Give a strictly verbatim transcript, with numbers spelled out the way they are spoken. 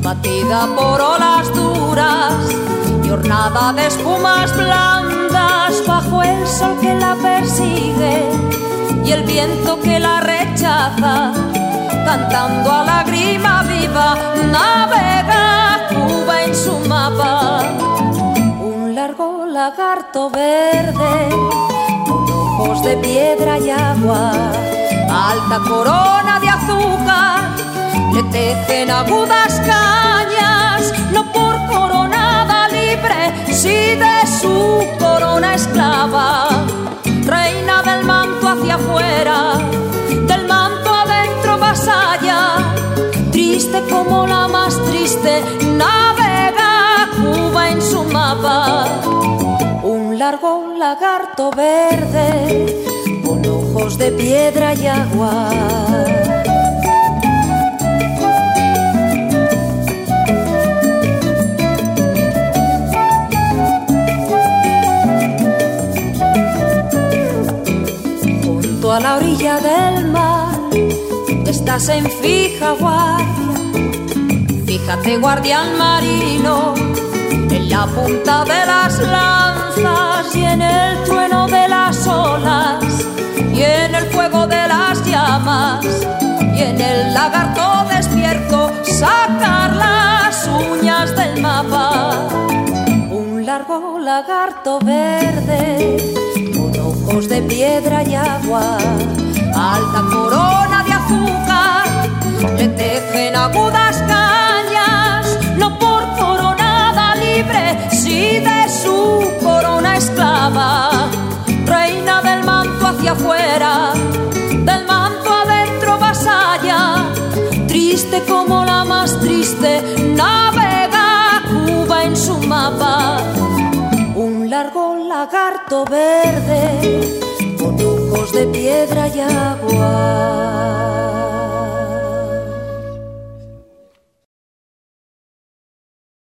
batida por olas duras y ornada de espumas blandas, bajo el sol que la persigue y el viento que la rechaza, cantando a lágrima viva, navega Cuba en su mapa. Un largo lagarto verde, con ojos de piedra y agua, alta corona de azúcar, le tejen agudas cañas, no por coronada libre, si de su corona esclava. Reina del manto hacia afuera, del manto adentro vasalla, triste como la más triste, navega Cuba en su mapa. Un largo lagarto verde, con ojos de piedra y agua. Junto a la orilla del mar estás en fija guardia. Fíjate, guardián marino, en la punta de las lanzas y en el trueno de las olas y en el fuego de las llamas y en el lagarto despierto, sacar las uñas del mapa. Un largo lagarto verde, con ojos de piedra y agua, alta corona de azúcar, le tejen agudas cañas, no por coronada libre, si de su corona esclava. Reina del manto hacia afuera, del manto adentro vasalla, triste como la más triste, navega Cuba en su mapa. Un largo lagarto verde, con ojos de piedra y agua.